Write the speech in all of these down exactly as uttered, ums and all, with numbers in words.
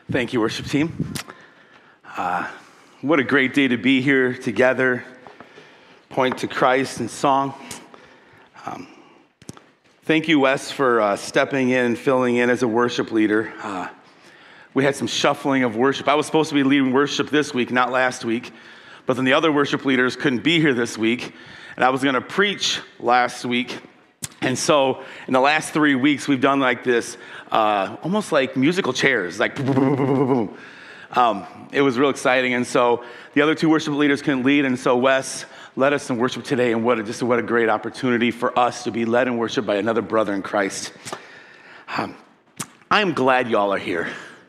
Thank you, worship team. Uh, what a great day to be here together, point to Christ in song. Um, thank you, Wes, for uh, stepping in and filling in as a worship leader. Uh, we had some shuffling of worship. I was supposed to be leading worship this week, not last week, but then the other worship leaders couldn't be here this week, and I was going to preach last week. And so in the last three weeks, we've done like this, uh, almost like musical chairs, like boom, boom, boom, boom, boom. Um, it was real exciting. And so the other two worship leaders couldn't lead. And so Wes led us in worship today. And what a, just what a great opportunity for us to be led in worship by another brother in Christ. Um, I'm glad y'all are here.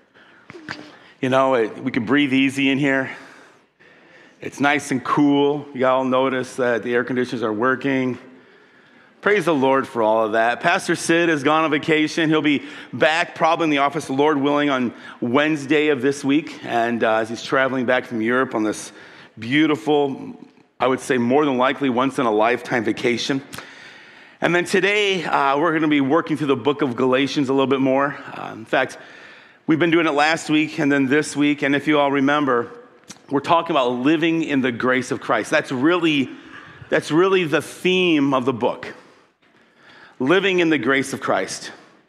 You know, it, we can breathe easy in here. It's nice and cool. Y'all notice that the air conditioners are working. Praise the Lord for all of that. Pastor Sid has gone on vacation. He'll be back probably in the office, Lord willing, on Wednesday of this week. And uh, as he's traveling back from Europe on this beautiful, I would say more than likely once-in-a-lifetime vacation. And then today, uh, we're going to be working through the book of Galatians a little bit more. Uh, in fact, we've been doing it last week and then this week. And if you all remember, we're talking about living in the grace of Christ. That's really, that's really the theme of the book. Living in the grace of Christ.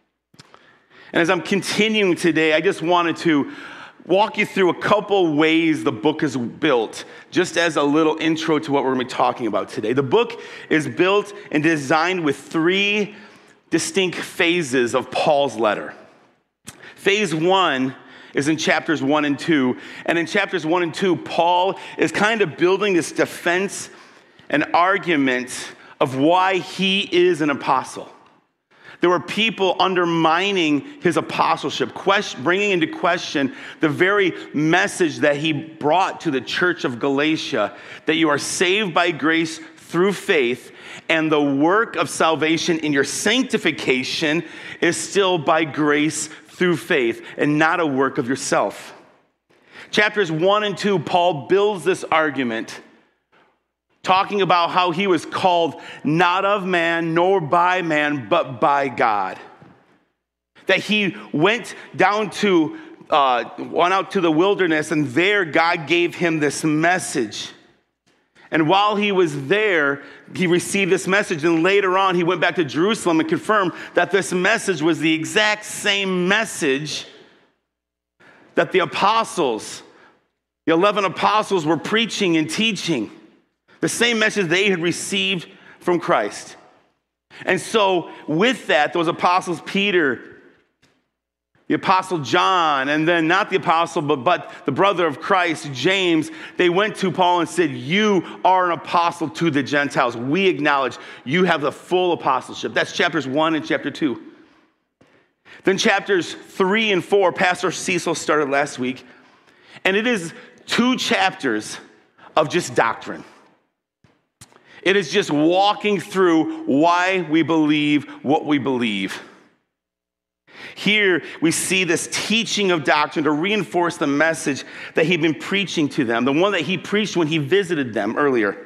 And as I'm continuing today, I just wanted to walk you through a couple ways the book is built, just as a little intro to what we're going to be talking about today. The book is built and designed with three distinct phases of Paul's letter. Phase one is in chapters one and two. And in chapters one and two, Paul is kind of building this defense and argument of why he is an apostle. There were people undermining his apostleship, question, bringing into question the very message that he brought to the church of Galatia, that you are saved by grace through faith, and the work of salvation in your sanctification is still by grace through faith, and not a work of yourself. Chapters one and two, Paul builds this argument, talking about how he was called not of man, nor by man, but by God. That he went down to, uh, went out to the wilderness, and there God gave him this message. And while he was there, he received this message, and later on he went back to Jerusalem and confirmed that this message was the exact same message that the apostles, the eleven apostles, were preaching and teaching. The same message they had received from Christ. And so with that, those apostles, Peter, the apostle John, and then not the apostle, but, but the brother of Christ, James, they went to Paul and said, you are an apostle to the Gentiles. We acknowledge you have the full apostleship. That's chapters one and chapter two. Then chapters three and four, Pastor Cecil started last week. And it is two chapters of just doctrine. It is just walking through why we believe what we believe. Here we see this teaching of doctrine to reinforce the message that he'd been preaching to them, the one that he preached when he visited them earlier.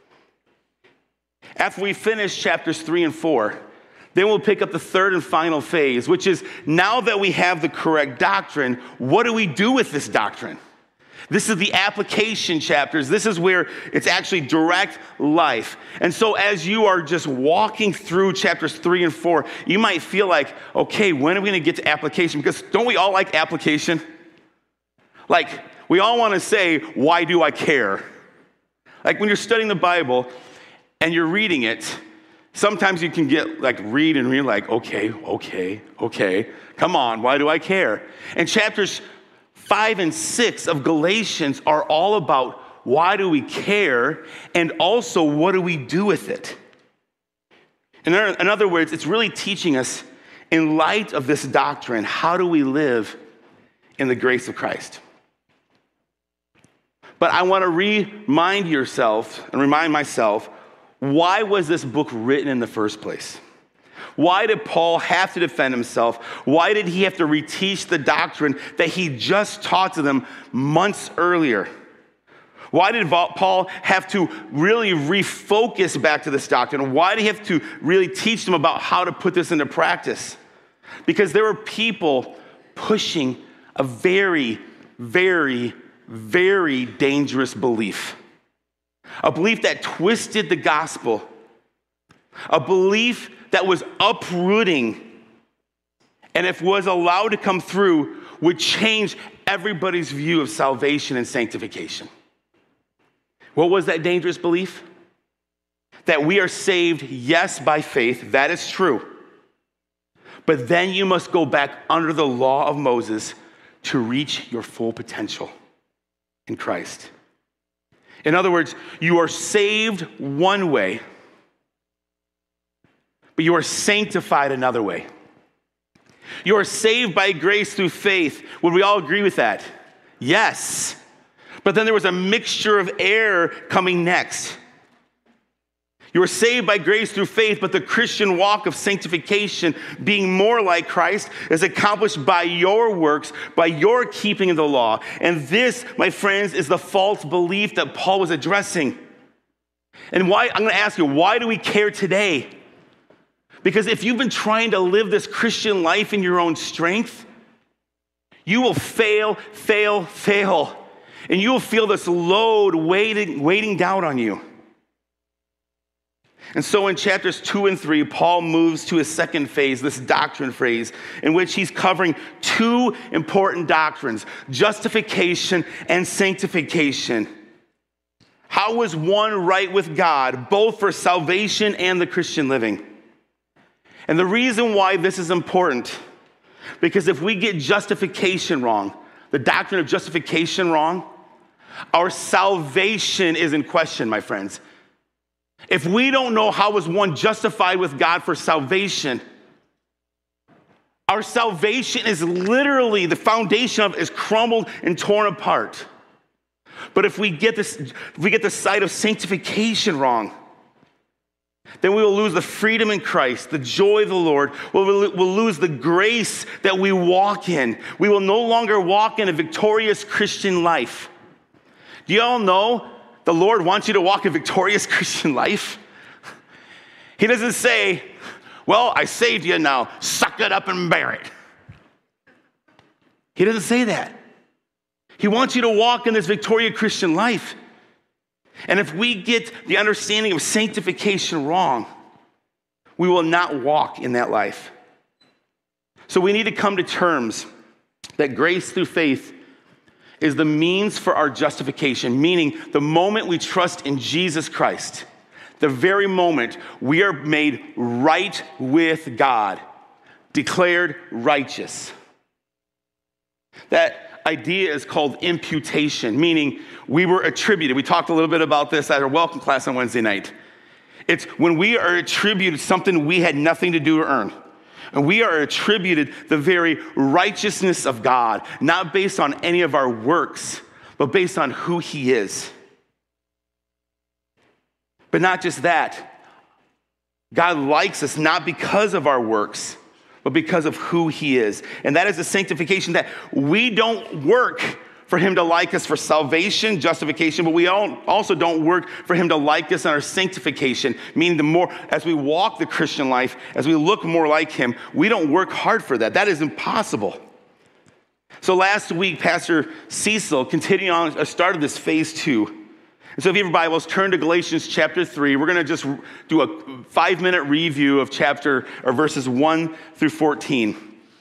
After we finish chapters three and four, then we'll pick up the third and final phase, which is now that we have the correct doctrine, what do we do with this doctrine? This is the application chapters. This is where it's actually direct life. And so as you are just walking through chapters three and four, you might feel like, okay, when are we going to get to application? Because don't we all like application? Like, we all want to say, why do I care? Like when you're studying the Bible and you're reading it, sometimes you can get like read and read like, okay, okay, okay. Come on, why do I care? And chapters five and six of Galatians are all about why do we care and also what do we do with it. In other words, it's really teaching us in light of this doctrine, how do we live in the grace of Christ? But I want to remind yourself and remind myself, why was this book written in the first place? Why did Paul have to defend himself? Why did he have to reteach the doctrine that he just taught to them months earlier? Why did Paul have to really refocus back to this doctrine? Why did he have to really teach them about how to put this into practice? Because there were people pushing a very, very, very dangerous belief. A belief that twisted the gospel. A belief that was uprooting, and if was allowed to come through, would change everybody's view of salvation and sanctification. What was that dangerous belief? That we are saved, yes, by faith. That is true. But then you must go back under the law of Moses to reach your full potential in Christ. In other words, you are saved one way, but you are sanctified another way. You are saved by grace through faith. Would we all agree with that? Yes. But then there was a mixture of error coming next. You are saved by grace through faith, but the Christian walk of sanctification, being more like Christ, is accomplished by your works, by your keeping of the law. And this, my friends, is the false belief that Paul was addressing. And why, I'm going to ask you, why do we care today? Because if you've been trying to live this Christian life in your own strength, you will fail, fail, fail. And you will feel this load weighting, weighting down on you. And so in chapters two and three, Paul moves to his second phase, this doctrine phase, in which he's covering two important doctrines, justification and sanctification. How is one right with God, both for salvation and the Christian living? And the reason why this is important, because if we get justification wrong, the doctrine of justification wrong, our salvation is in question, my friends. If we don't know how is one justified with God for salvation, our salvation is literally, the foundation of it is crumbled and torn apart. But if we get this, if we get the sight of sanctification wrong, then we will lose the freedom in Christ, the joy of the Lord. We'll, we'll lose the grace that we walk in. We will no longer walk in a victorious Christian life. Do you all know the Lord wants you to walk a victorious Christian life? He doesn't say, well, I saved you now, suck it up and bear it. He doesn't say that. He wants you to walk in this victorious Christian life. And if we get the understanding of sanctification wrong, we will not walk in that life. So we need to come to terms that grace through faith is the means for our justification, meaning the moment we trust in Jesus Christ, the very moment we are made right with God, declared righteous. That idea is called imputation, meaning we were attributed. We talked a little bit about this at our welcome class on Wednesday night. It's when we are attributed something we had nothing to do to earn. And we are attributed the very righteousness of God, not based on any of our works, but based on who he is. But not just that. God likes us not because of our works, but because of who he is. And that is the sanctification, that we don't work for him to like us for salvation, justification, but we also don't work for him to like us in our sanctification, meaning the more, as we walk the Christian life, as we look more like him, we don't work hard for that. That is impossible. So last week, Pastor Cecil continued on, started this phase two. And so if you have your Bibles, turn to Galatians chapter three. We're going to just do a five-minute review of chapter, or verses one through fourteen.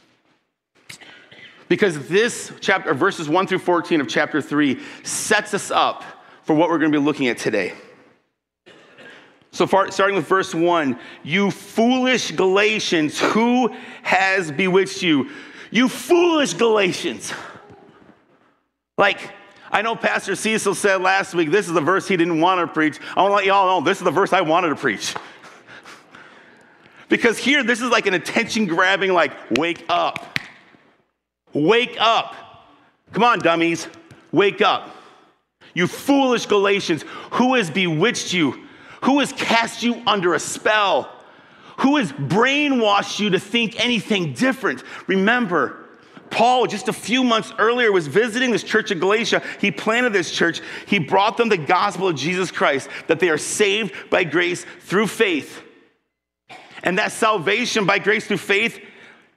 Because this chapter, verses one through fourteen of chapter three, sets us up for what we're going to be looking at today. So far, starting with verse one, you foolish Galatians, who has bewitched you? You foolish Galatians. Like, I know Pastor Cecil said last week, this is the verse he didn't want to preach. I want to let you all know, this is the verse I wanted to preach. Because here, this is like an attention-grabbing, like, wake up. Wake up. Come on, dummies. Wake up. You foolish Galatians, who has bewitched you? Who has cast you under a spell? Who has brainwashed you to think anything different? Remember, Paul, just a few months earlier, was visiting this church of Galatia. He planted this church. He brought them the gospel of Jesus Christ, that they are saved by grace through faith. And that salvation by grace through faith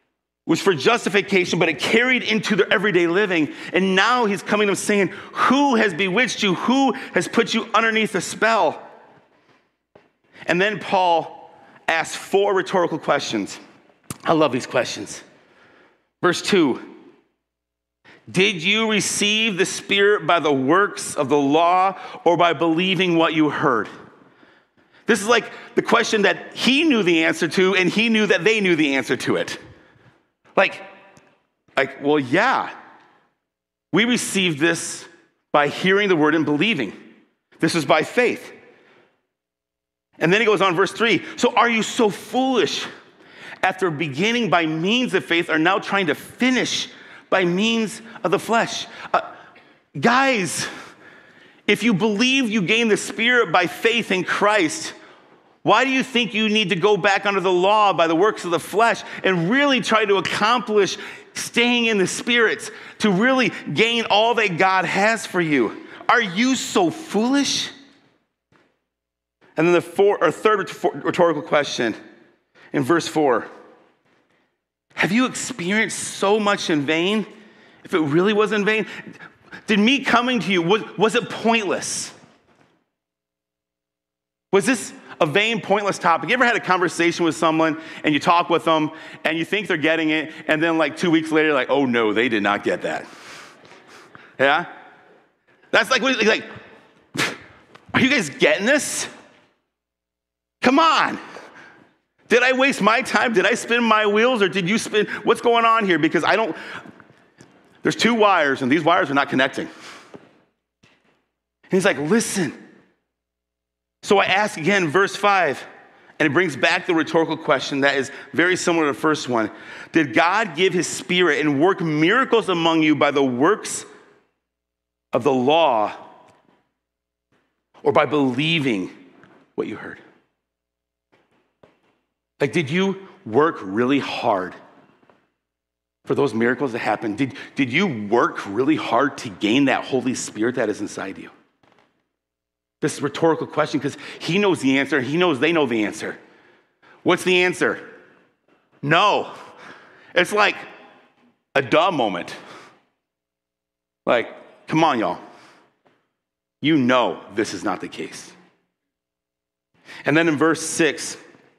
was for justification, but it carried into their everyday living. And now he's coming to them saying, who has bewitched you? Who has put you underneath a spell? And then Paul asks four rhetorical questions. I love these questions. Verse two, did you receive the Spirit by the works of the law or by believing what you heard? This is like the question that he knew the answer to, and he knew that they knew the answer to it. Like, like, well, yeah, we received this by hearing the word and believing. This is by faith. And then he goes on, verse three. So are you so foolish? After beginning by means of faith, are now trying to finish by means of the flesh. Uh, guys, if you believe you gain the Spirit by faith in Christ, why do you think you need to go back under the law by the works of the flesh and really try to accomplish staying in the Spirit to really gain all that God has for you? Are you so foolish? And then the four, or third rhetorical question in verse four. Have you experienced so much in vain? If it really was in vain, did me coming to you, was, was it pointless? Was this a vain, pointless topic? You ever had a conversation with someone and you talk with them and you think they're getting it, and then like two weeks later, you're like, oh no, they did not get that. Yeah? That's like, what, like, are you guys getting this? Come on. Did I waste my time? Did I spin my wheels, or did you spin? What's going on here? Because I don't, there's two wires and these wires are not connecting. And he's like, listen. So I ask again, verse five, and it brings back the rhetorical question that is very similar to the first one. Did God give his Spirit and work miracles among you by the works of the law or by believing what you heard? Like, did you work really hard for those miracles that happened? Did, did you work really hard to gain that Holy Spirit that is inside you? This rhetorical question, because he knows the answer. He knows they know the answer. What's the answer? No. It's like a duh moment. Like, come on, y'all. You know this is not the case. And then in verse six,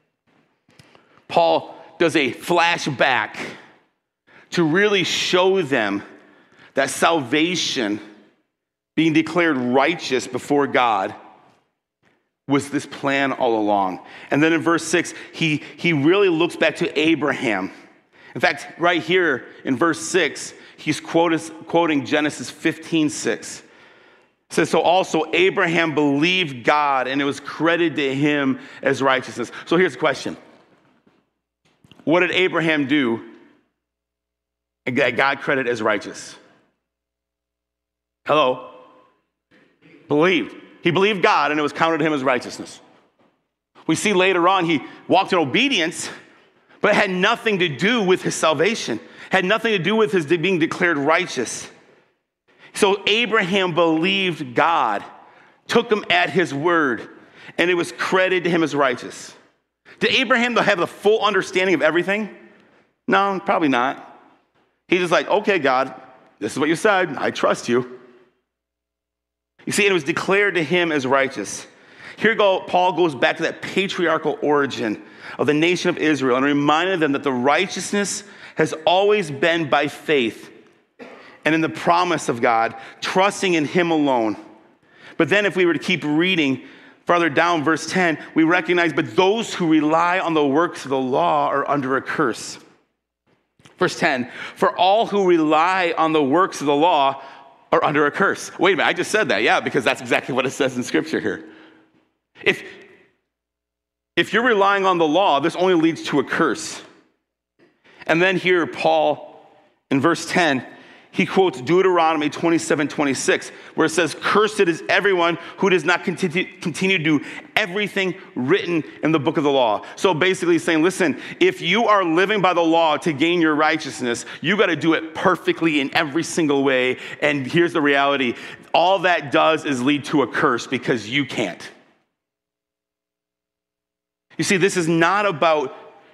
Paul does a flashback to really show them that salvation, being declared righteous before God, was this plan all along. And then in verse six, he, he really looks back to Abraham. In fact, right here in verse six, he's quoted, quoting Genesis fifteen six. It says, so also Abraham believed God, and it was credited to him as righteousness. So here's the question. What did Abraham do that God credited as righteous? Hello? Believed. He believed God, and it was counted to him as righteousness. We see later on he walked in obedience, but it had nothing to do with his salvation. Had nothing to do with his being declared righteous. So Abraham believed God, took him at his word, and it was credited to him as righteous. Did Abraham have the full understanding of everything? No, probably not. He's just like, okay, God, this is what you said. I trust you. You see, it was declared to him as righteous. Here go, Paul goes back to that patriarchal origin of the nation of Israel and reminded them that the righteousness has always been by faith and in the promise of God, trusting in him alone. But then if we were to keep reading farther down, verse ten, we recognize, but those who rely on the works of the law are under a curse. Verse ten, for all who rely on the works of the law are under a curse. Wait a minute, I just said that. Yeah, because that's exactly what it says in Scripture here. If, if you're relying on the law, this only leads to a curse. And then here, Paul, in verse ten, he quotes Deuteronomy twenty-seven twenty-six, where it says, cursed is everyone who does not continue, continue to do everything written in the book of the law. So basically saying, listen, if you are living by the law to gain your righteousness, you got to do it perfectly in every single way. And here's the reality. All that does is lead to a curse because you can't. You see, this is not about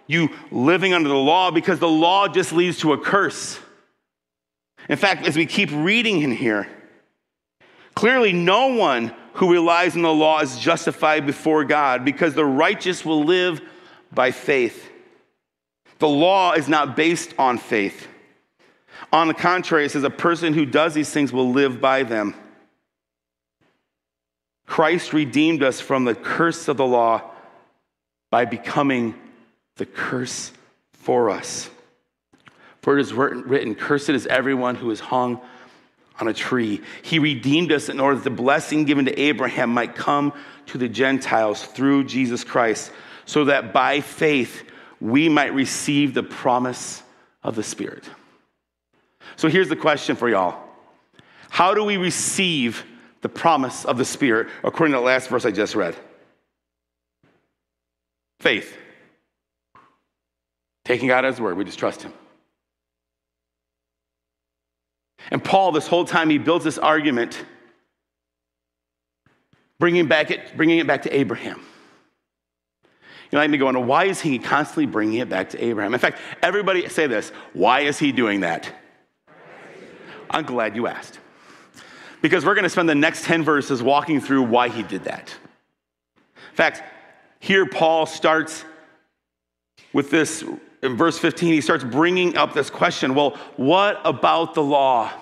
you living under the law, because the law just leads to a curse. In fact, as we keep reading in here, clearly no one who relies on the law is justified before God, because the righteous will live by faith. The law is not based on faith. On the contrary, it says a person who does these things will live by them. Christ redeemed us from the curse of the law by becoming the curse for us. For it is written, cursed is everyone who is hung on a tree. He redeemed us in order that the blessing given to Abraham might come to the Gentiles through Jesus Christ, so that by faith we might receive the promise of the Spirit. So here's the question for y'all. How do we receive the promise of the Spirit according to the last verse I just read? Faith. Taking God at his word, we just trust him. And Paul, this whole time, he builds this argument, bringing, back it, bringing it back to Abraham. You know, I'd be going, why is he constantly bringing it back to Abraham? In fact, everybody say this, why is he doing that? I'm glad you asked. Because we're going to spend the next ten verses walking through why he did that. In fact, here Paul starts with this, in verse fifteen, he starts bringing up this question, well, what about the law?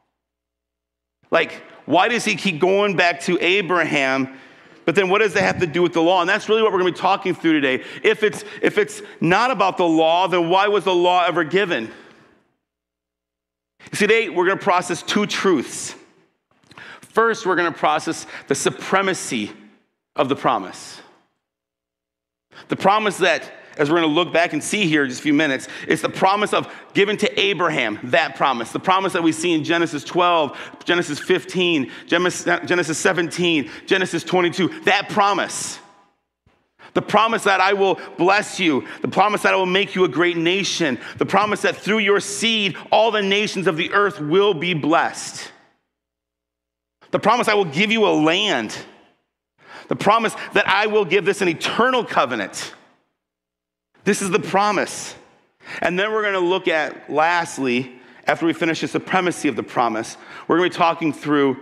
Like, why does he keep going back to Abraham? But then what does that have to do with the law? And that's really what we're going to be talking through today. If it's, if it's not about the law, then why was the law ever given? You see, today we're going to process two truths. First, we're going to process the supremacy of the promise. The promise that, as we're going to look back and see here in just a few minutes, it's the promise of given to Abraham, that promise. The promise that we see in Genesis twelve, Genesis fifteen, Genesis seventeen, Genesis twenty-two, that promise. The promise that I will bless you. The promise that I will make you a great nation. The promise that through your seed, all the nations of the earth will be blessed. The promise I will give you a land. The promise that I will give this an eternal covenant. This is the promise. And then we're going to look at, lastly, after we finish the supremacy of the promise, we're going to be talking through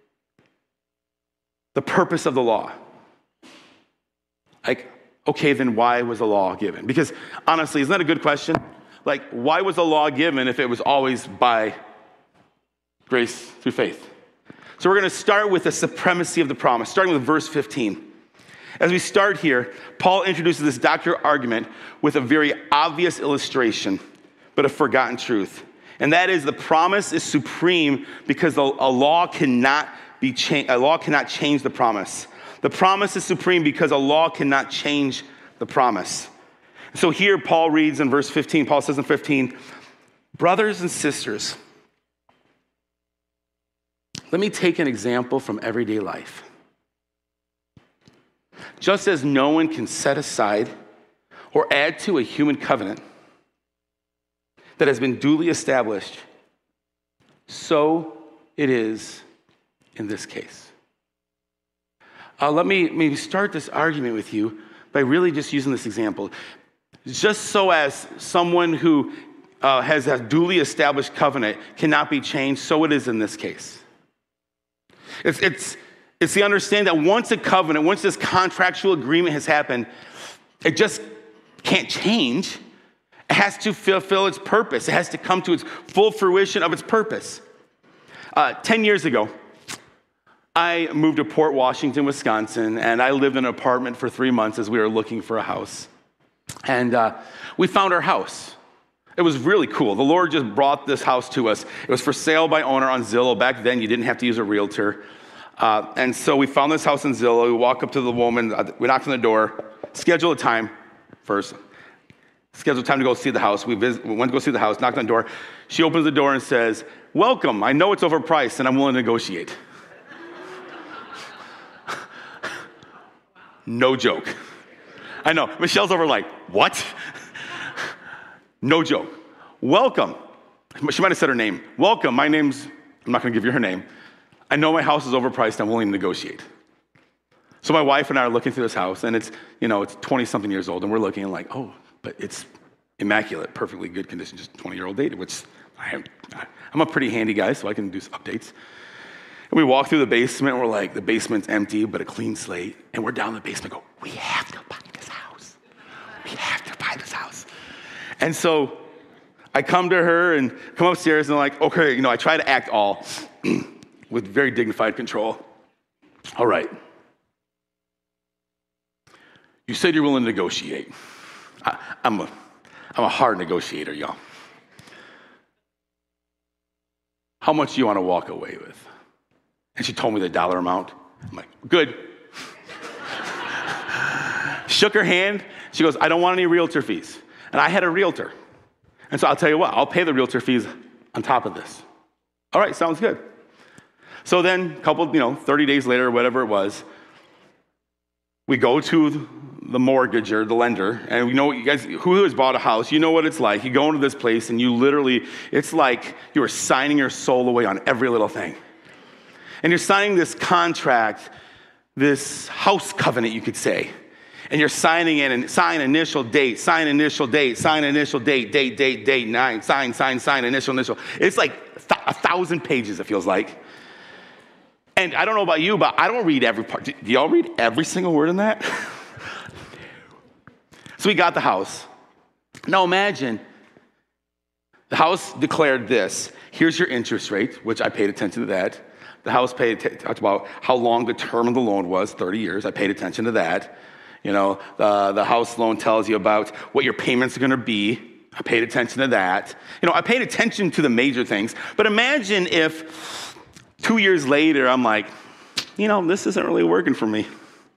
the purpose of the law. Like, okay, then why was the law given? Because honestly, isn't that a good question? Like, why was the law given if it was always by grace through faith? So we're going to start with the supremacy of the promise, starting with verse fifteen. As we start here, Paul introduces this doctrinal argument with a very obvious illustration, but a forgotten truth. And that is the promise is supreme because a law cannot be cha- a law cannot change the promise. The promise is supreme because a law cannot change the promise. So here Paul reads in verse fifteen, Paul says in fifteen, brothers and sisters, let me take an example from everyday life. Just as no one can set aside or add to a human covenant that has been duly established, so it is in this case. Uh, let me maybe start this argument with you by really just using this example. Just so as someone who uh, has a duly established covenant cannot be changed, so it is in this case. It's, it's, it's the understanding that once a covenant, once this contractual agreement has happened, it just can't change. It has to fulfill its purpose. It has to come to its full fruition of its purpose. Uh, ten years ago, I moved to Port Washington, Wisconsin, and I lived in an apartment for three months as we were looking for a house. And uh, we found our house. It was really cool. The Lord just brought this house to us. It was for sale by owner on Zillow. Back then, you didn't have to use a realtor. Uh, and so we found this house on Zillow. We walk up to the woman. We knocked on the door. Schedule a time first. Schedule time to go see the house. We, visit, we went to go see the house, knocked on the door. She opens the door and says, welcome. I know it's overpriced, and I'm willing to negotiate. No joke. I know. Michelle's over like, what? No joke. Welcome. She might have said her name. Welcome. My name's, I'm not going to give you her name. I know my house is overpriced. I'm willing to negotiate. So my wife and I are looking through this house, and it's, you know, it's twenty-something years old, and we're looking and like, oh, but it's immaculate, perfectly good condition, just twenty-year-old dated, which I am, I'm a pretty handy guy, so I can do some updates. And we walk through the basement, and we're like, the basement's empty, but a clean slate. And we're down in the basement, go, we have to buy this house. We have to buy this house. And so I come to her and come upstairs, and I'm like, okay, you know, I try to act all with very dignified control. All right. You said you're willing to negotiate. I, I'm a, I'm a hard negotiator, y'all. How much do you want to walk away with? And she told me the dollar amount. I'm like, good. Shook her hand. She goes, I don't want any realtor fees. And I had a realtor. And so I'll tell you what, I'll pay the realtor fees on top of this. All right, sounds good. So then a couple, you know, thirty days later, whatever it was, we go to the mortgager, the lender, and you know, you guys, who has bought a house, you know what it's like. You go into this place and you literally, it's like you are signing your soul away on every little thing. And you're signing this contract, this house covenant, you could say. And you're signing in and sign initial date, sign initial date, sign initial date, date, date, date, nine, sign, sign, sign, initial, initial. It's like th- a thousand pages, it feels like. And I don't know about you, but I don't read every part. Do y'all read every single word in that? So we got the house. Now imagine the house declared this. Here's your interest rate, which I paid attention to that. The house paid talked about how long the term of the loan was, thirty years. I paid attention to that. You know, the, the house loan tells you about what your payments are going to be. I paid attention to that. You know, I paid attention to the major things. But imagine if two years later, I'm like, you know, this isn't really working for me.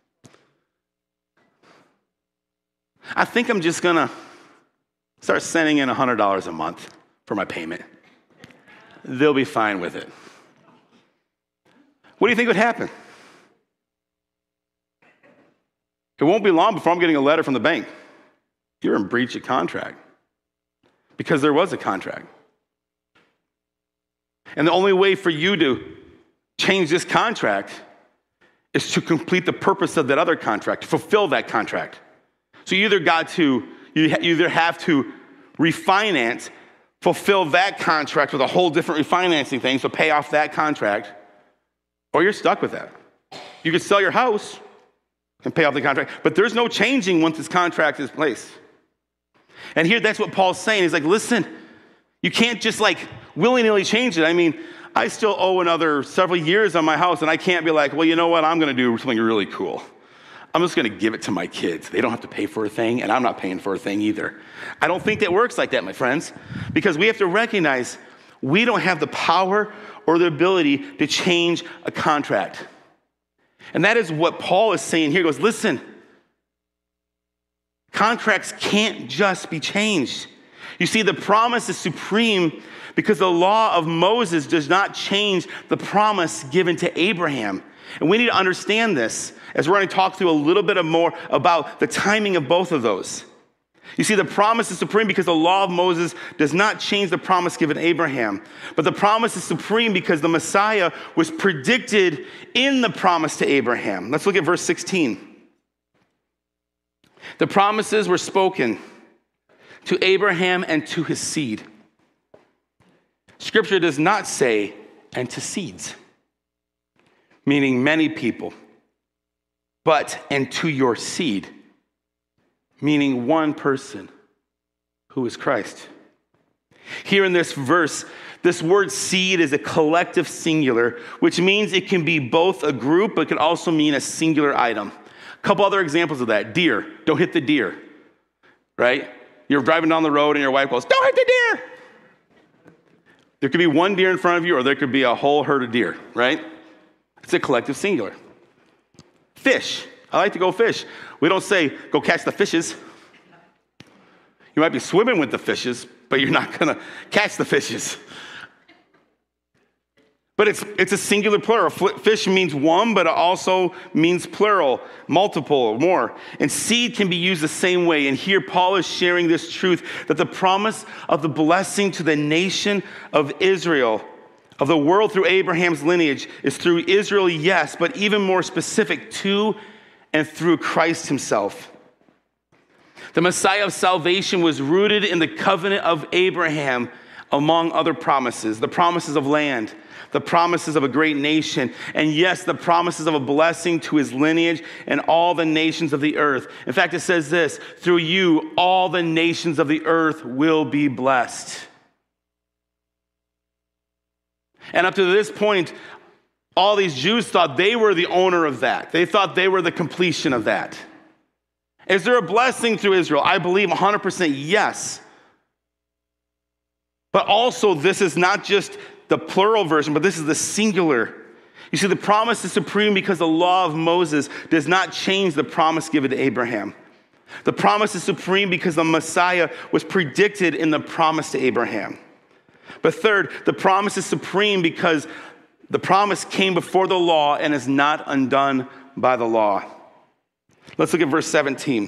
I think I'm just going to start sending in one hundred dollars a month for my payment. They'll be fine with it. What do you think would happen? It won't be long before I'm getting a letter from the bank. You're in breach of contract. Because there was a contract. And the only way for you to change this contract is to complete the purpose of that other contract, to fulfill that contract. So you either got to, you either have to refinance, fulfill that contract with a whole different refinancing thing, so pay off that contract, or you're stuck with that. You could sell your house and pay off the contract, but there's no changing once this contract is placed. And here, that's what Paul's saying. He's like, listen, you can't just like willy-nilly change it. I mean, I still owe another several years on my house, and I can't be like, well, you know what? I'm going to do something really cool. I'm just going to give it to my kids. They don't have to pay for a thing, and I'm not paying for a thing either. I don't think that works like that, my friends, because we have to recognize we don't have the power or the ability to change a contract. And that is what Paul is saying here. He goes, listen, contracts can't just be changed. You see, the promise is supreme because the law of Moses does not change the promise given to Abraham. And we need to understand this as we're going to talk through a little bit of more about the timing of both of those. You see, the promise is supreme because the law of Moses does not change the promise given to Abraham. But the promise is supreme because the Messiah was predicted in the promise to Abraham. Let's look at verse sixteen. The promises were spoken to Abraham and to his seed. Scripture does not say, and to seeds, meaning many people, but and to your seed, meaning one person who is Christ. Here in this verse, this word seed is a collective singular, which means it can be both a group, but it can also mean a singular item. A couple other examples of that. Deer. Don't hit the deer, right? You're driving down the road and your wife goes, don't hit the deer. There could be one deer in front of you, or there could be a whole herd of deer, right? It's a collective singular. Fish. I like to go fish. We don't say, go catch the fishes. You might be swimming with the fishes, but you're not going to catch the fishes. But it's it's a singular plural. Fish means one, but it also means plural, multiple or more. And seed can be used the same way. And here Paul is sharing this truth that the promise of the blessing to the nation of Israel, of the world through Abraham's lineage, is through Israel, yes, but even more specific, to and through Christ himself. The Messiah of salvation was rooted in the covenant of Abraham, among other promises, the promises of land, the promises of a great nation, and yes, the promises of a blessing to his lineage and all the nations of the earth. In fact, it says this, through you, all the nations of the earth will be blessed. And up to this point, all these Jews thought they were the owner of that. They thought they were the completion of that. Is there a blessing through Israel? I believe one hundred percent yes. But also, this is not just the plural version, but this is the singular. You see, the promise is supreme because the law of Moses does not change the promise given to Abraham. The promise is supreme because the Messiah was predicted in the promise to Abraham. But third, the promise is supreme because the promise came before the law and is not undone by the law. Let's look at verse seventeen.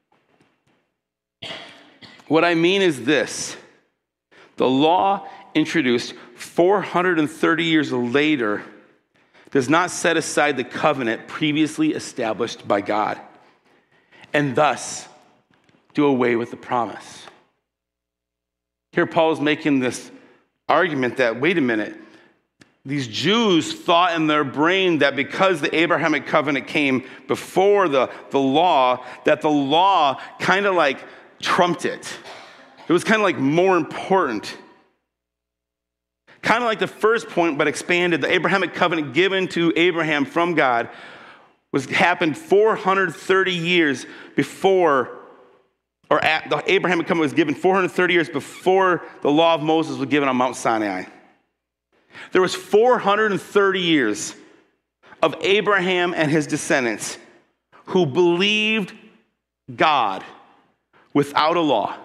What I mean is this. The law introduced four hundred thirty years later does not set aside the covenant previously established by God and thus do away with the promise. Here Paul is making this argument that, wait a minute, these Jews thought in their brain that because the Abrahamic covenant came before the, the law, that the law kind of like trumped it. It was kind of like more important. Kind of like the first point, but expanded. The Abrahamic covenant given to Abraham from God was happened four hundred thirty years before, or at, the Abrahamic covenant was given four hundred thirty years before the law of Moses was given on Mount Sinai. There was four hundred thirty years of Abraham and his descendants who believed God without a law.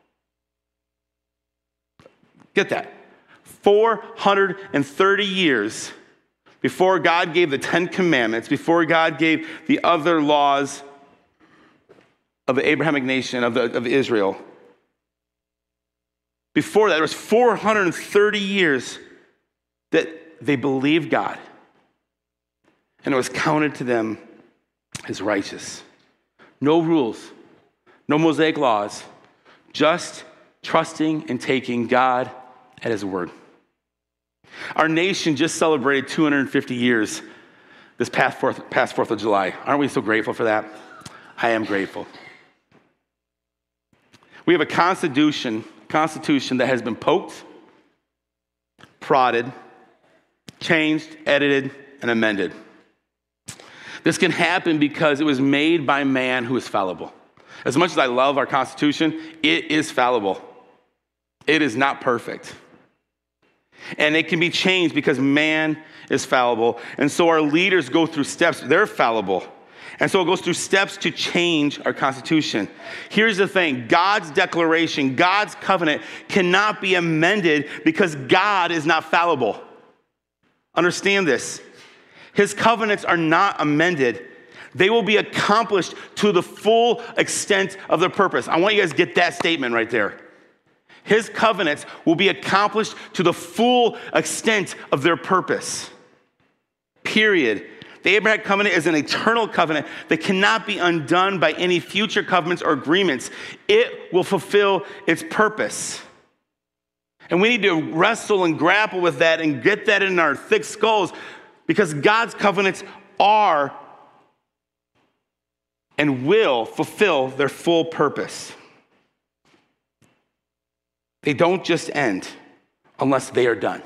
Get that. four hundred thirty years before God gave the Ten Commandments, before God gave the other laws of the Abrahamic nation, of, the, of Israel. Before that, there was four hundred thirty years that they believed God. And it was counted to them as righteous. No rules, no Mosaic laws, just trusting and taking God at his word. Our nation just celebrated two hundred fifty years this past fourth, past fourth of July. Aren't we so grateful for that? I am grateful. We have a constitution, constitution that has been poked, prodded, changed, edited, and amended. This can happen because it was made by man who is fallible. As much as I love our Constitution, it is fallible. It is not perfect. And it can be changed because man is fallible. And so our leaders go through steps. They're fallible. And so it goes through steps to change our Constitution. Here's the thing. God's declaration, God's covenant cannot be amended because God is not fallible. Understand this. His covenants are not amended. They will be accomplished to the full extent of their purpose. I want you guys to get that statement right there. His covenants will be accomplished to the full extent of their purpose. Period. The Abrahamic covenant is an eternal covenant that cannot be undone by any future covenants or agreements. It will fulfill its purpose. And we need to wrestle and grapple with that and get that in our thick skulls because God's covenants are and will fulfill their full purpose. They don't just end unless they are done.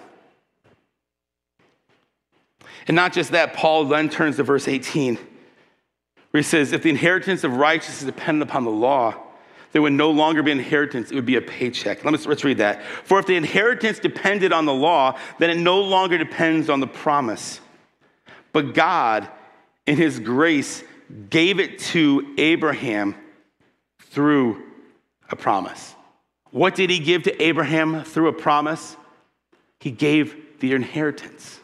And not just that, Paul then turns to verse eighteen, where he says, if the inheritance of righteousness depended upon the law, there would no longer be inheritance, it would be a paycheck. Let me, let's read that. For if the inheritance depended on the law, then it no longer depends on the promise. But God, in his grace, gave it to Abraham through a promise. What did he give to Abraham through a promise? He gave the inheritance.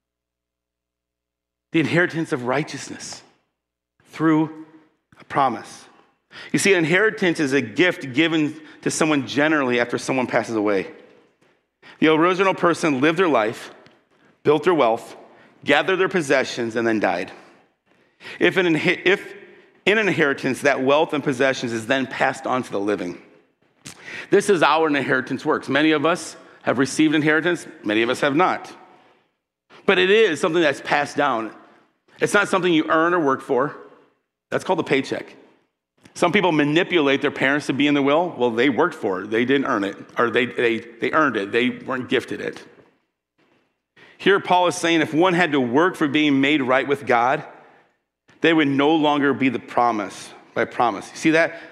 The inheritance of righteousness through a promise. You see, an inheritance is a gift given to someone generally after someone passes away. The original person lived their life, built their wealth, gathered their possessions, and then died. If, an, if In an inheritance, that wealth and possessions is then passed on to the living. This is how an inheritance works. Many of us have received inheritance, many of us have not. But it is something that's passed down. It's not something you earn or work for. That's called a paycheck. Some people manipulate their parents to be in the will. Well, they worked for it. They didn't earn it, or they, they, they earned it. They weren't gifted it. Here, Paul is saying if one had to work for being made right with God, they would no longer be the promise, by promise. You see that?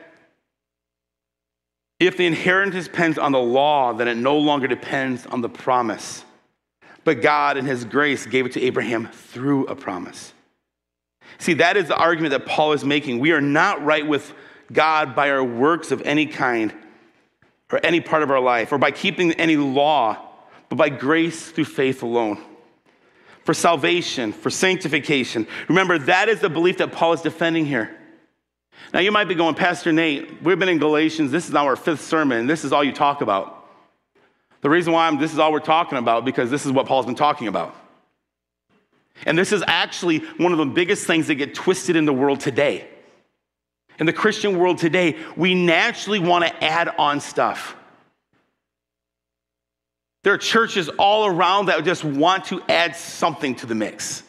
If the inheritance depends on the law, then it no longer depends on the promise. But God, in his grace, gave it to Abraham through a promise. See, that is the argument that Paul is making. We are not right with God by our works of any kind or any part of our life or by keeping any law, but by grace through faith alone. For salvation, for sanctification. Remember, that is the belief that Paul is defending here. Now, you might be going, Pastor Nate, we've been in Galatians. This is now our fifth sermon. This is all you talk about. The reason why I'm, this is all we're talking about, because this is what Paul's been talking about. And this is actually one of the biggest things that get twisted in the world today. In the Christian world today, we naturally want to add on stuff. There are churches all around that just want to add something to the mix.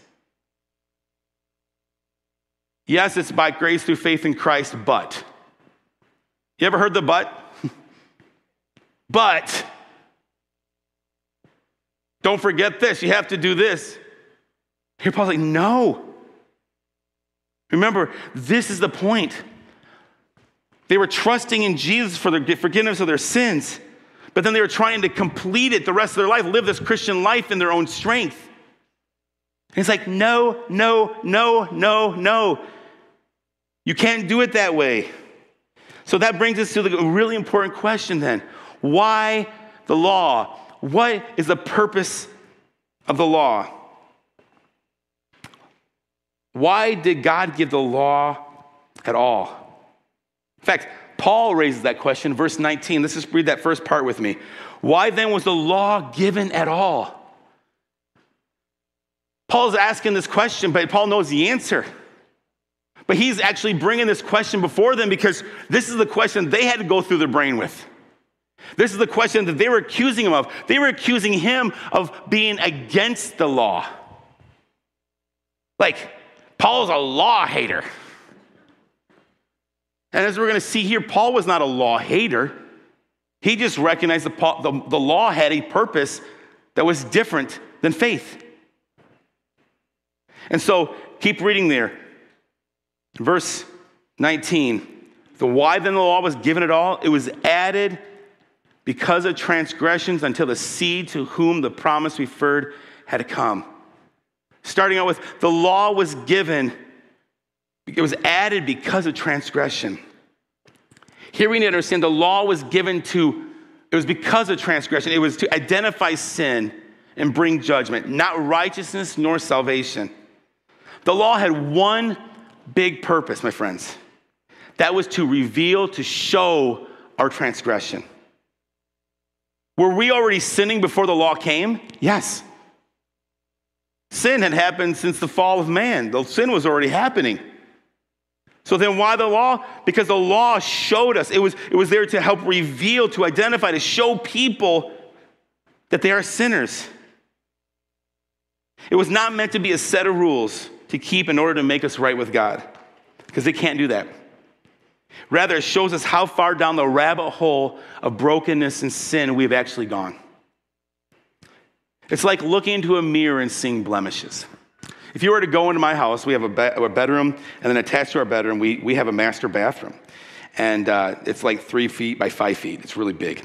Yes, it's by grace through faith in Christ, but. You ever heard the but? But. Don't forget this. You have to do this. Here Paul's like, no. Remember, this is the point. They were trusting in Jesus for the forgiveness of their sins, but then they were trying to complete it the rest of their life, live this Christian life in their own strength. And it's like, no, no, no, no, no. You can't do it that way. So that brings us to the really important question then. Why the law? What is the purpose of the law? Why did God give the law at all? In fact, Paul raises that question, verse nineteen. Let's just read that first part with me. Why then was the law given at all? Paul's asking this question, but Paul knows the answer. But he's actually bringing this question before them because this is the question they had to go through their brain with. This is the question that they were accusing him of. They were accusing him of being against the law. Like, Paul's a law hater. And as we're going to see here, Paul was not a law hater. He just recognized the, the, the law had a purpose that was different than faith. And so, keep reading there. Verse nineteen. The why then the law was given at all? It was added because of transgressions until the seed to whom the promise referred had come. Starting out with, the law was given, it was added because of transgression. Here we need to understand the law was given to, it was because of transgression. It was to identify sin and bring judgment, not righteousness nor salvation. The law had one big purpose, my friends. That was to reveal, to show our transgression. Were we already sinning before the law came? Yes. Sin had happened since the fall of man. The sin was already happening. So then why the law? Because the law showed us. It was, it was there to help reveal, to identify, to show people that they are sinners. It was not meant to be a set of rules to keep in order to make us right with God, because they can't do that. Rather, it shows us how far down the rabbit hole of brokenness and sin we've actually gone. It's like looking into a mirror and seeing blemishes. If you were to go into my house, we have a, be- a bedroom, and then attached to our bedroom, we, we have a master bathroom. And uh, it's like three feet by five feet. It's really big.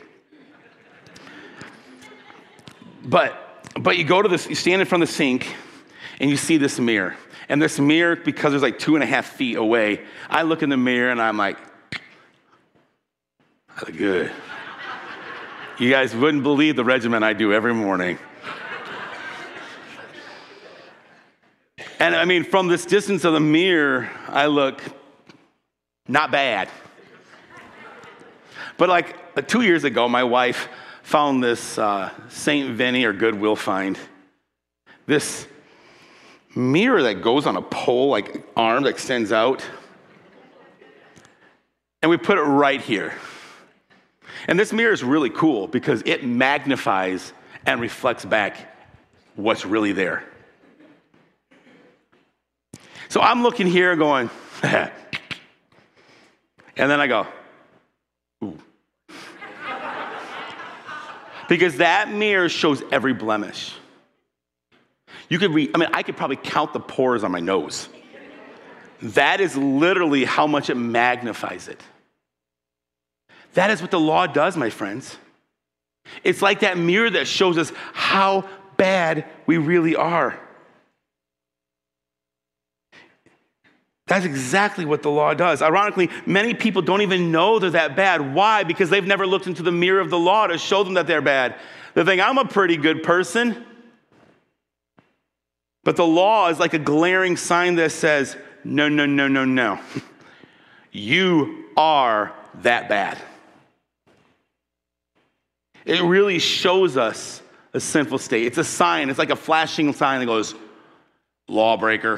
But but you go to this, you stand in front of the sink, and you see this mirror. And this mirror, because there's like two and a half feet away, I look in the mirror and I'm like, I look good. You guys wouldn't believe the regimen I do every morning. And I mean, from this distance of the mirror, I look not bad. But like two years ago, my wife found this uh, Saint Vinny or Goodwill find. This mirror that goes on a pole, like arm that extends out. and we put it right here. And this mirror is really cool because it magnifies and reflects back what's really there. So I'm looking here going, and then I go, ooh. Because that mirror shows every blemish. You could read, I mean, I could probably count the pores on my nose. That is literally how much it magnifies it. That is what the law does, my friends. It's like that mirror that shows us how bad we really are. That's exactly what the law does. Ironically, many people don't even know they're that bad. Why? Because they've never looked into the mirror of the law to show them that they're bad. They think, I'm a pretty good person. But the law is like a glaring sign that says, no, no, no, no, no. You are that bad. It really shows us a sinful state. It's a sign. It's like a flashing sign that goes, lawbreaker.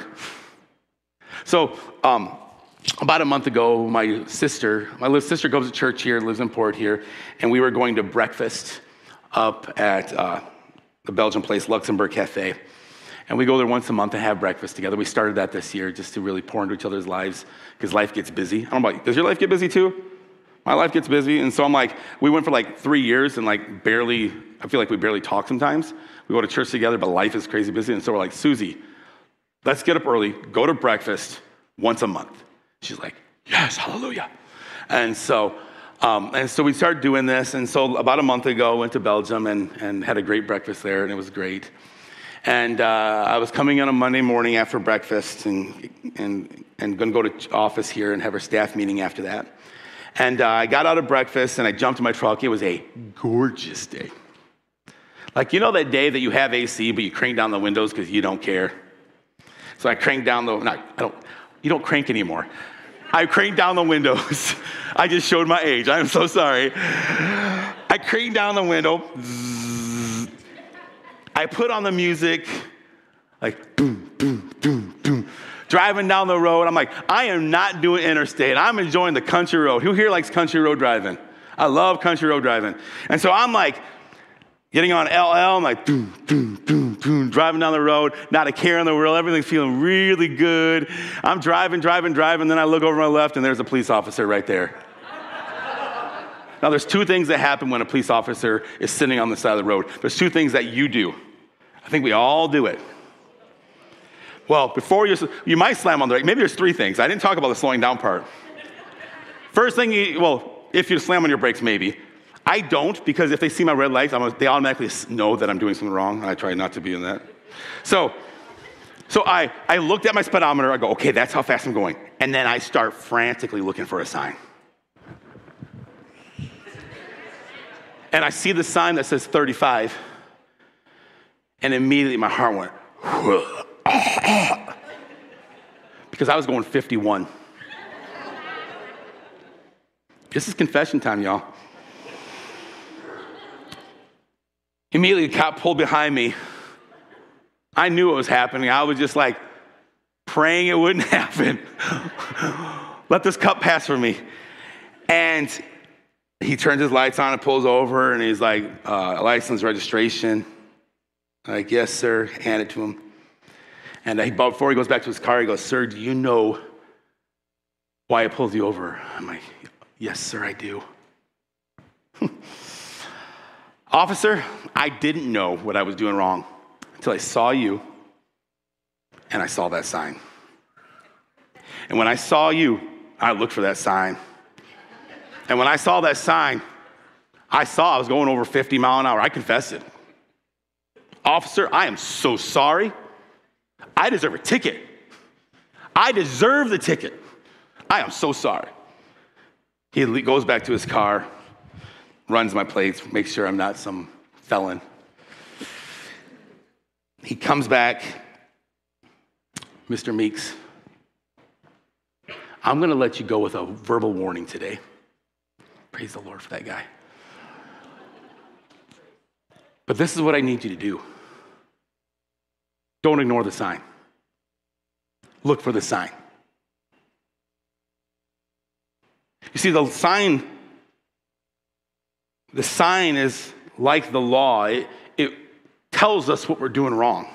So um, about a month ago, my sister, my little sister goes to church here, lives in Port here, and we were going to breakfast up at uh, the Belgian place, Luxembourg Cafe. And we go there once a month and have breakfast together. We started that this year just to really pour into each other's lives because life gets busy. I don't know about you. Does your life get busy too? My life gets busy. And so I'm like, we went for like three years and like barely, I feel like we barely talk sometimes. We go to church together, but life is crazy busy. And so we're like, Susie, let's get up early, go to breakfast once a month. She's like, yes, hallelujah. And so um, and so we started doing this. And so about a month ago, went to Belgium and, and had a great breakfast there, and it was great. And uh, I was coming in on Monday morning after breakfast and and and going to go to office here and have our staff meeting after that. And uh, I got out of breakfast and I jumped in my truck. It was a gorgeous day. Like, you know that day that you have A C, but you crank down the windows because you don't care? So I cranked down the, not, I don't, you don't crank anymore. I cranked down the windows. I just showed my age. I'm so sorry. I cranked down the window. Zzz. I put on the music, like boom, boom, boom, boom. Driving down the road, I'm like, I am not doing interstate. I'm enjoying the country road. Who here likes country road driving? I love country road driving. And so I'm like, getting on L L, I'm like, boom, boom, boom, boom, driving down the road, not a care in the world, everything's feeling really good. I'm driving, driving, driving, then I look over my left, and there's a police officer right there. Now, there's two things that happen when a police officer is sitting on the side of the road. There's two things that you do. I think we all do it. Well, before you, you might slam on the brake. Maybe there's three things. I didn't talk about the slowing down part. First thing, you, well, if you slam on your brakes, maybe. I don't, because if they see my red lights, I'm, they automatically know that I'm doing something wrong. I try not to be in that. So, so I, I looked at my speedometer. I go, okay, that's how fast I'm going. And then I start frantically looking for a sign. And I see the sign that says thirty-five. And immediately my heart went, because I was going fifty-one. This is confession time, y'all. Immediately, the cop pulled behind me. I knew what was happening. I was just like praying it wouldn't happen. Let this cup pass for me. And he turns his lights on and pulls over, and he's like, uh, license, registration. I'm like, yes, sir. Hand it to him. And he, before he goes back to his car, he goes, sir, do you know why I pulled you over? I'm like, yes, sir, I do. Officer, I didn't know what I was doing wrong until I saw you and I saw that sign. And when I saw you, I looked for that sign. And when I saw that sign, I saw I was going over fifty miles an hour. I confessed it. Officer, I am so sorry. I deserve a ticket. I deserve the ticket. I am so sorry. He goes back to his car, runs my plates, makes sure I'm not some felon. He comes back, Mister Meeks, I'm going to let you go with a verbal warning today. Praise the Lord for that guy. But this is what I need you to do. Don't ignore the sign. Look for the sign. You see, the sign, the sign is like the law. It, it tells us what we're doing wrong.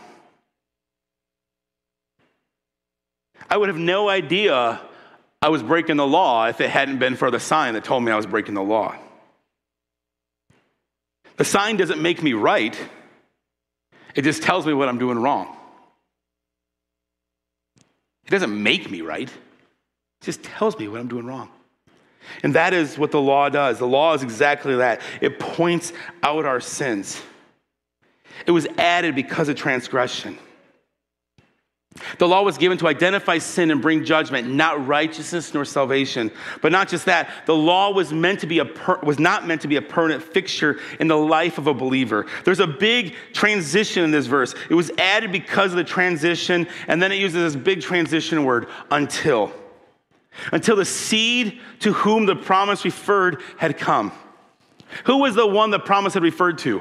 I would have no idea I was breaking the law if it hadn't been for the sign that told me I was breaking the law. The sign doesn't make me right. It just tells me what I'm doing wrong. It doesn't make me right. It just tells me what I'm doing wrong. And that is what the law does. The law is exactly that. It points out our sins. It was added because of transgression. The law was given to identify sin and bring judgment, not righteousness nor salvation. But not just that, the law was meant to be a per, was not meant to be a permanent fixture in the life of a believer. There's a big transition in this verse. It was added because of the transition, and then it uses this big transition word, until. Until the seed to whom the promise referred had come. Who was the one the promise had referred to?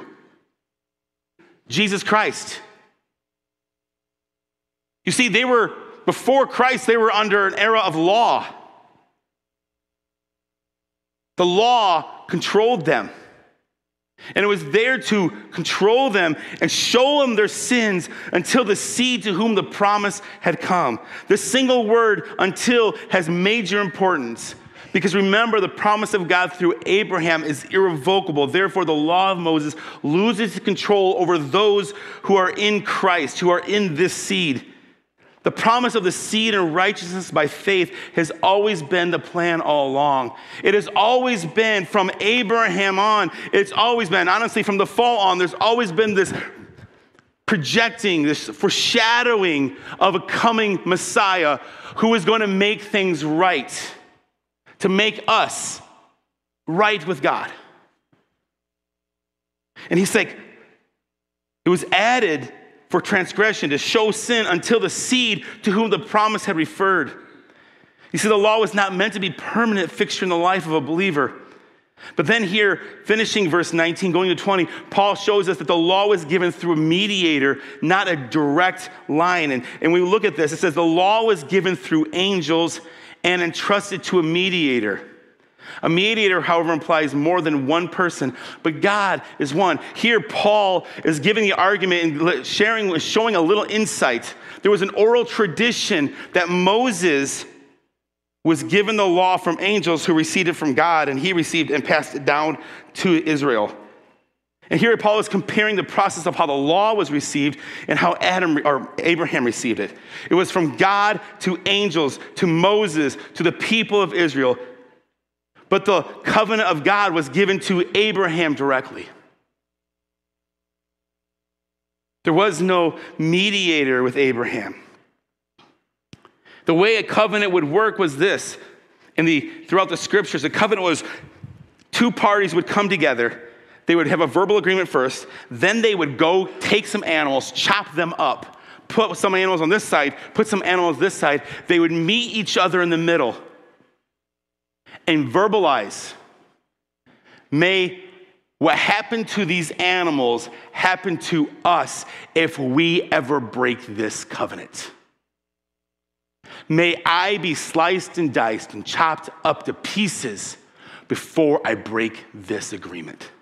Jesus Christ. You see, they were, before Christ, they were under an era of law. The law controlled them. And it was there to control them and show them their sins until the seed to whom the promise had come. The single word until has major importance. Because remember, the promise of God through Abraham is irrevocable. Therefore, the law of Moses loses control over those who are in Christ, who are in this seed. The promise of the seed and righteousness by faith has always been the plan all along. It has always been from Abraham on. It's always been, honestly, from the fall on, there's always been this projecting, this foreshadowing of a coming Messiah who is going to make things right, to make us right with God. And he's like, it was added for transgression, to show sin until the seed to whom the promise had referred. You see, the law was not meant to be a permanent fixture in the life of a believer. But then here, finishing verse nineteen, going to twenty, Paul shows us that the law was given through a mediator, not a direct line. And, and when we look at this, it says the law was given through angels and entrusted to a mediator. A mediator, however, implies more than one person, but God is one. Here, Paul is giving the argument and sharing, showing a little insight. There was an oral tradition that Moses was given the law from angels who received it from God, and he received and passed it down to Israel. And here Paul is comparing the process of how the law was received and how Adam or Abraham received it. It was from God to angels, to Moses, to the people of Israel. But the covenant of God was given to Abraham directly. There was no mediator with Abraham. The way a covenant would work was this. In the throughout the scriptures, a covenant was two parties would come together. They would have a verbal agreement first. Then they would go take some animals, chop them up, put some animals on this side, put some animals this side. They would meet each other in the middle and verbalize, may what happened to these animals happen to us if we ever break this covenant. May I be sliced and diced and chopped up to pieces before I break this agreement.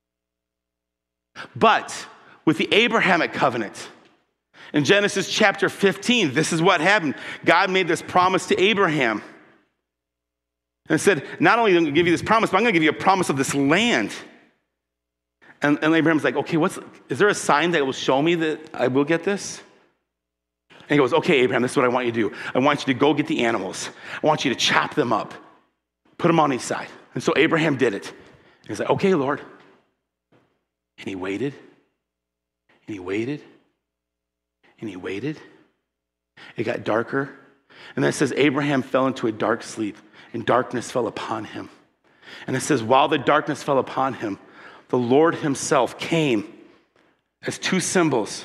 But with the Abrahamic covenant, in Genesis chapter fifteen, this is what happened. God made this promise to Abraham. And said, not only am I going to give you this promise, but I'm going to give you a promise of this land. And, and Abraham's like, okay, what's, is there a sign that will show me that I will get this? And he goes, okay, Abraham, this is what I want you to do. I want you to go get the animals. I want you to chop them up, put them on each side. And so Abraham did it. And he's like, okay, Lord. And he waited, and he waited, and he waited. It got darker. And then it says Abraham fell into a dark sleep. And darkness fell upon him. And it says, while the darkness fell upon him, the Lord himself came as two symbols,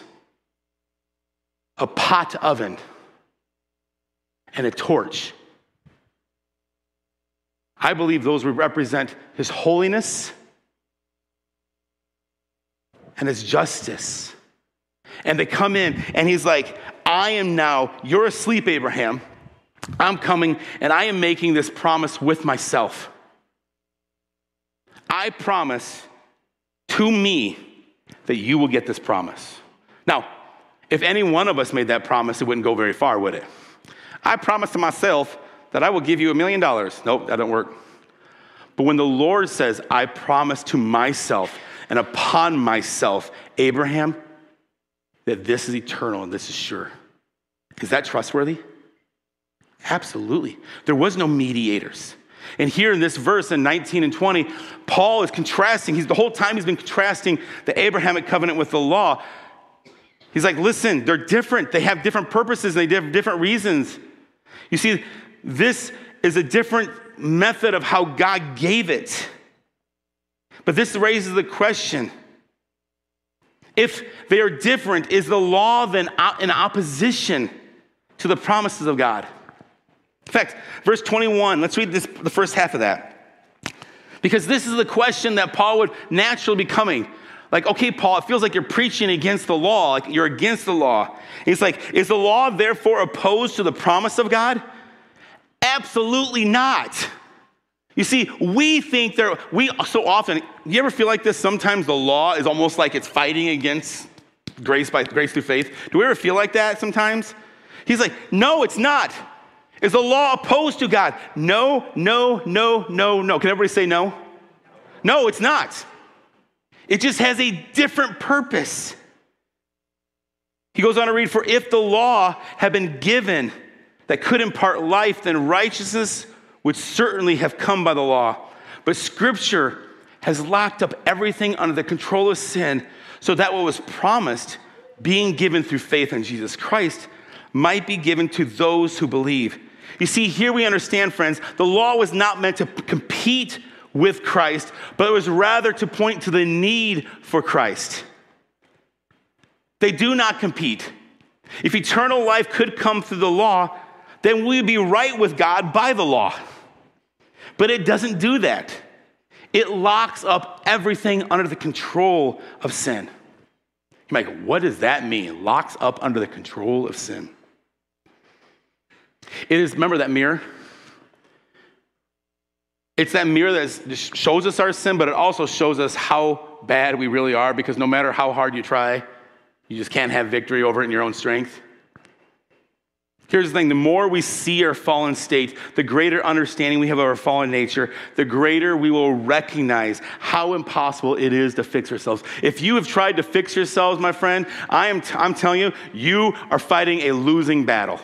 a pot oven and a torch. I believe those would represent his holiness and his justice. And they come in and he's like, I am now, you're asleep, Abraham. I'm coming and I am making this promise with myself. I promise to me that you will get this promise. Now, if any one of us made that promise, it wouldn't go very far, would it? I promise to myself that I will give you a million dollars. Nope, that don't work. But when the Lord says, I promise to myself and upon myself, Abraham, that this is eternal and this is sure. Is that trustworthy? Absolutely. There was no mediators. And here in this verse in nineteen and twenty, Paul is contrasting. He's the whole time he's been contrasting the Abrahamic covenant with the law. He's like, listen, they're different. They have different purposes. And they have different reasons. You see, this is a different method of how God gave it. But this raises the question, if they are different, is the law then in opposition to the promises of God? In fact, verse twenty-one, let's read this, the first half of that. Because this is the question that Paul would naturally be coming. Like, okay, Paul, it feels like you're preaching against the law, like you're against the law. He's like, is the law therefore opposed to the promise of God? Absolutely not. You see, we think there, we so often, you ever feel like this? Sometimes the law is almost like it's fighting against grace by grace through faith. Do we ever feel like that sometimes? He's like, no, it's not. Is the law opposed to God? No, no, no, no, no. Can everybody say no? No, it's not. It just has a different purpose. He goes on to read, for if the law had been given that could impart life, then righteousness would certainly have come by the law. But Scripture has locked up everything under the control of sin so that what was promised, being given through faith in Jesus Christ, might be given to those who believe. You see, here we understand, friends, the law was not meant to compete with Christ, but it was rather to point to the need for Christ. They do not compete. If eternal life could come through the law, then we'd be right with God by the law. But it doesn't do that. It locks up everything under the control of sin. You're like, what does that mean? Locks up under the control of sin. It is, remember that mirror? It's that mirror that shows us our sin, but it also shows us how bad we really are, because no matter how hard you try, you just can't have victory over it in your own strength. Here's the thing, the more we see our fallen state, the greater understanding we have of our fallen nature, the greater we will recognize how impossible it is to fix ourselves. If you have tried to fix yourselves, my friend, I am t- I'm telling you, you are fighting a losing battle.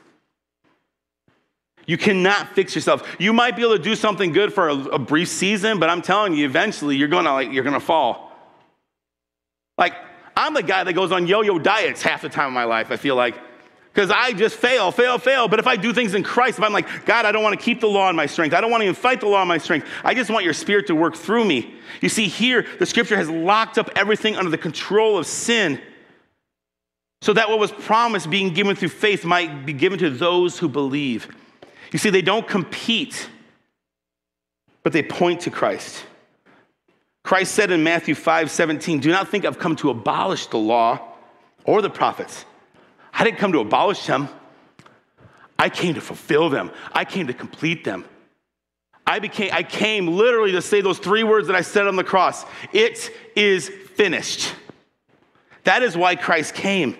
You cannot fix yourself. You might be able to do something good for a, a brief season, but I'm telling you, eventually you're gonna like you're gonna fall. Like, I'm the guy that goes on yo-yo diets half the time of my life, I feel like. Because I just fail, fail, fail. But if I do things in Christ, if I'm like, God, I don't want to keep the law in my strength. I don't want to even fight the law in my strength. I just want your Spirit to work through me. You see, here, the Scripture has locked up everything under the control of sin so that what was promised, being given through faith, might be given to those who believe. You see, they don't compete, but they point to Christ. Christ said in Matthew five seventeen, do not think I've come to abolish the law or the prophets. I didn't come to abolish them. I came to fulfill them. I came to complete them. I became, I came literally to say those three words that I said on the cross. It is finished. That is why Christ came.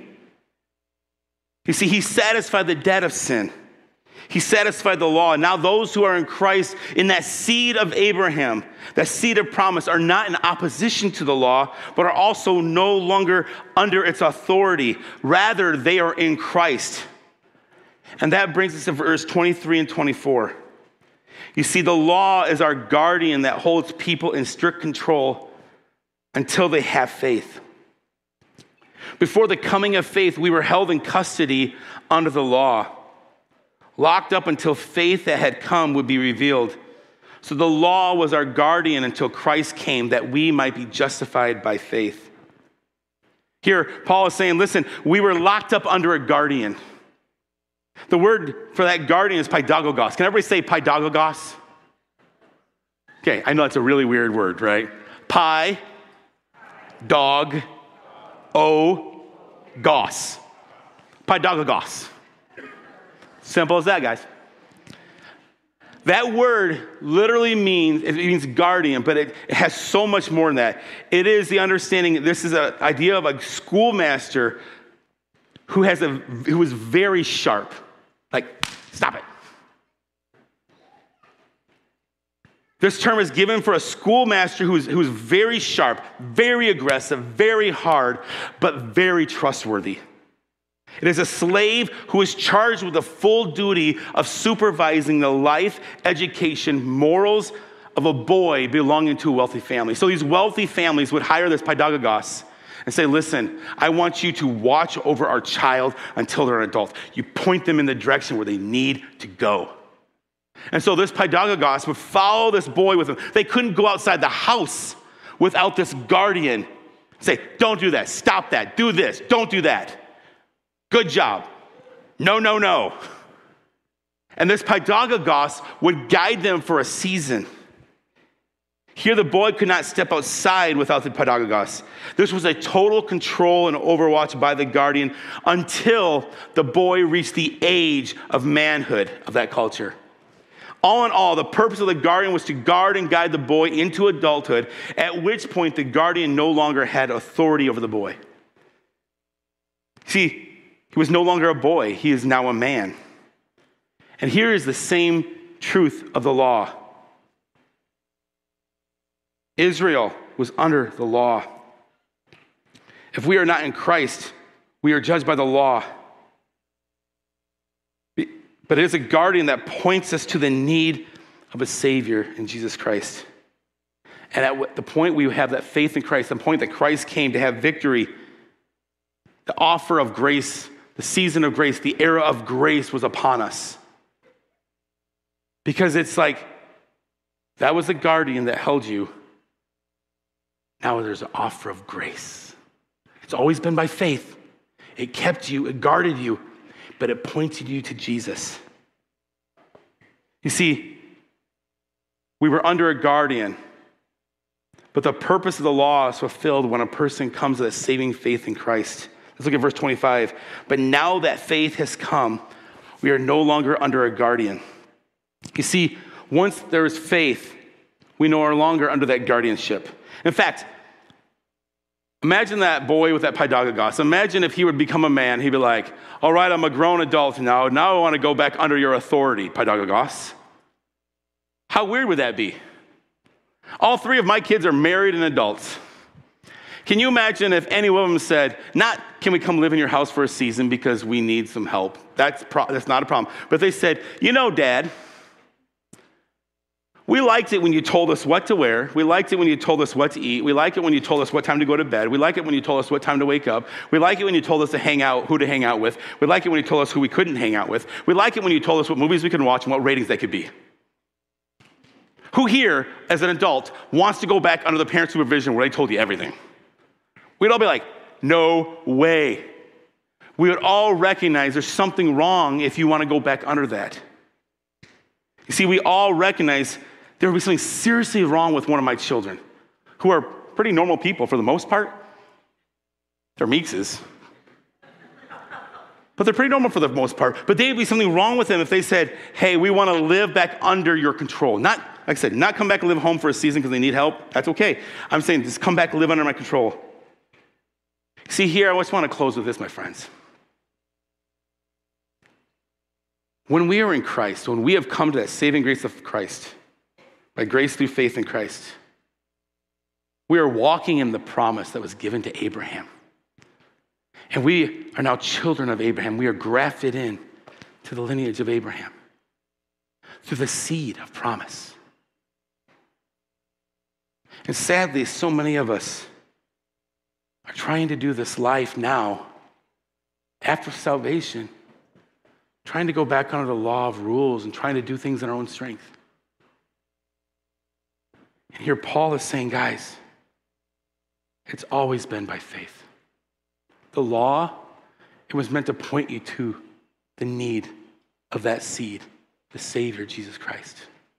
You see, he satisfied the debt of sin. He satisfied the law. And now those who are in Christ, in that seed of Abraham, that seed of promise, are not in opposition to the law, but are also no longer under its authority. Rather, they are in Christ. And that brings us to verse twenty-three and twenty-four. You see, the law is our guardian that holds people in strict control until they have faith. Before the coming of faith, we were held in custody under the law, locked up until faith that had come would be revealed. So the law was our guardian until Christ came, that we might be justified by faith. Here, Paul is saying, listen, we were locked up under a guardian. The word for that guardian is paidagogos. Can everybody say paidagogos? Okay, I know it's a really weird word, right? Pi, dog, o, gos. Paidagogos. Simple as that, guys. That word literally means, it means guardian, but it, it has so much more than that. It is the understanding, this is an idea of a schoolmaster who has a, who is very sharp. Like, stop it. This term is given for a schoolmaster who's, who's very sharp, very aggressive, very hard, but very trustworthy. It is a slave who is charged with the full duty of supervising the life, education, morals of a boy belonging to a wealthy family. So these wealthy families would hire this pedagogos and say, listen, I want you to watch over our child until they're an adult. You point them in the direction where they need to go. And so this pedagogos would follow this boy with him. They couldn't go outside the house without this guardian. Say, don't do that. Stop that. Do this. Don't do that. Good job. No, no, no. And this pedagogos would guide them for a season. Here the boy could not step outside without the pedagogos. This was a total control and overwatch by the guardian until the boy reached the age of manhood of that culture. All in all, the purpose of the guardian was to guard and guide the boy into adulthood, at which point the guardian no longer had authority over the boy. See, he was no longer a boy, he is now a man. And here is the same truth of the law. Israel was under the law. If we are not in Christ, we are judged by the law. But it is a guardian that points us to the need of a Savior in Jesus Christ. And at the point we have that faith in Christ, the point that Christ came to have victory, the offer of grace, the season of grace, the era of grace was upon us. Because it's like, that was the guardian that held you. Now there's an offer of grace. It's always been by faith. It kept you, it guarded you, but it pointed you to Jesus. You see, we were under a guardian, but the purpose of the law is fulfilled when a person comes to that saving faith in Christ. Let's look at verse twenty-five. But now that faith has come, we are no longer under a guardian. You see, once there is faith, we no longer under that guardianship. In fact, imagine that boy with that pedagogos. Imagine if he would become a man, he'd be like, all right, I'm a grown adult now. Now I want to go back under your authority, pedagogos. How weird would that be? All three of my kids are married and adults. Can you imagine if any one of them said, not, can we come live in your house for a season because we need some help? That's, pro- that's not a problem. But they said, you know, Dad, we liked it when you told us what to wear. We liked it when you told us what to eat. We liked it when you told us what time to go to bed. We like it when you told us what time to wake up. We like it when you told us to hang out, who to hang out with. We like it when you told us who we couldn't hang out with. We like it when you told us what movies we could watch and what ratings they could be. Who here, as an adult, wants to go back under the parent supervision where they told you everything? We'd all be like, no way. We would all recognize there's something wrong if you want to go back under that. You see, we all recognize there would be something seriously wrong with one of my children, who are pretty normal people for the most part. They're Meekses. But they're pretty normal for the most part. But there'd be something wrong with them if they said, hey, we want to live back under your control. Not, like I said, not come back and live home for a season because they need help. That's okay. I'm saying just come back and live under my control. See, here, I just want to close with this, my friends. When we are in Christ, when we have come to that saving grace of Christ, by grace through faith in Christ, we are walking in the promise that was given to Abraham. And we are now children of Abraham. We are grafted in to the lineage of Abraham through the seed of promise. And sadly, so many of us are trying to do this life now, after salvation, trying to go back under the law of rules and trying to do things in our own strength. And here Paul is saying, guys, it's always been by faith. The law, it was meant to point you to the need of that seed, the Savior, Jesus Christ.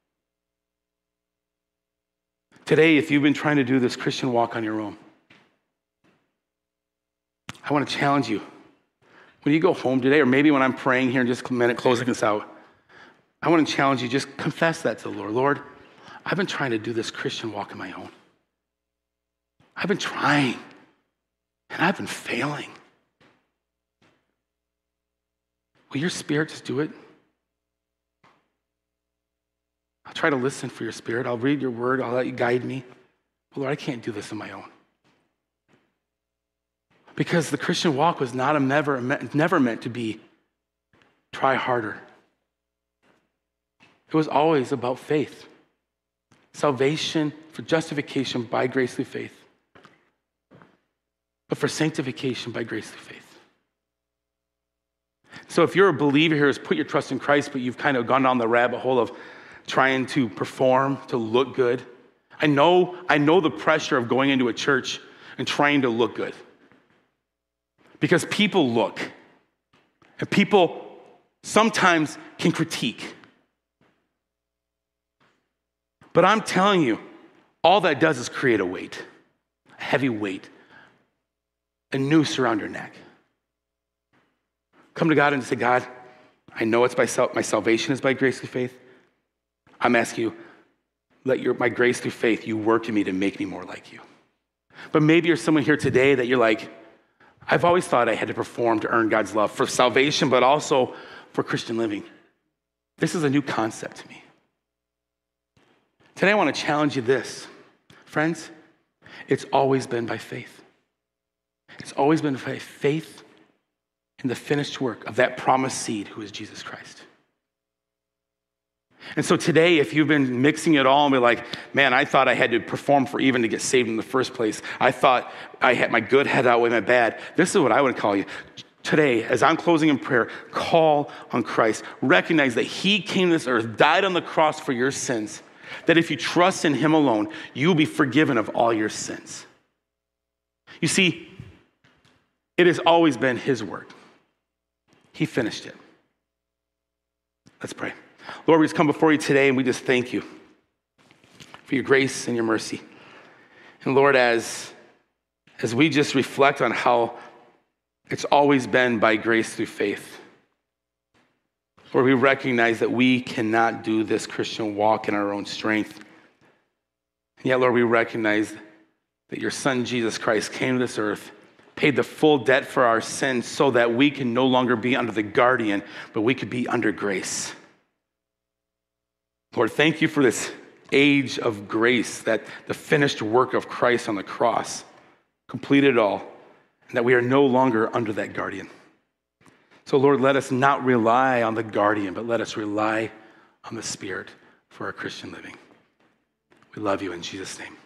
Today, if you've been trying to do this Christian walk on your own, I want to challenge you when you go home today, or maybe when I'm praying here in just a minute, closing this out, I want to challenge you, just confess that to the Lord. Lord, I've been trying to do this Christian walk on my own. I've been trying, and I've been failing. Will your Spirit just do it? I'll try to listen for your Spirit. I'll read your word. I'll let you guide me. But Lord, I can't do this on my own. Because the Christian walk was not a never, never meant to be try harder. It was always about faith. Salvation for justification by grace through faith. But for sanctification by grace through faith. So if you're a believer here who's put your trust in Christ, but you've kind of gone down the rabbit hole of trying to perform, to look good. I know, I know the pressure of going into a church and trying to look good. Because people look. And people sometimes can critique. But I'm telling you, all that does is create a weight, a heavy weight, a noose around your neck. Come to God and say, God, I know it's by sal- my salvation is by grace through faith. I'm asking you, let your my grace through faith, you work in me to make me more like you. But maybe you're someone here today that you're like, I've always thought I had to perform to earn God's love for salvation, but also for Christian living. This is a new concept to me. Today I want to challenge you this. Friends, it's always been by faith. It's always been by faith in the finished work of that promised seed who is Jesus Christ. And so today, if you've been mixing it all and be like, man, I thought I had to perform for even to get saved in the first place. I thought I had my good head outweigh my bad. This is what I would call you. Today, as I'm closing in prayer, call on Christ. Recognize that he came to this earth, died on the cross for your sins. That if you trust in him alone, you'll be forgiven of all your sins. You see, it has always been his work. He finished it. Let's pray. Lord, we just come before you today and we just thank you for your grace and your mercy. And Lord, as, as we just reflect on how it's always been by grace through faith, Lord, we recognize that we cannot do this Christian walk in our own strength. And yet, Lord, we recognize that your son, Jesus Christ, came to this earth, paid the full debt for our sins so that we can no longer be under the guardian, but we could be under grace. Lord, thank you for this age of grace, that the finished work of Christ on the cross completed it all, and that we are no longer under that guardian. So, Lord, let us not rely on the guardian, but let us rely on the Spirit for our Christian living. We love you in Jesus' name.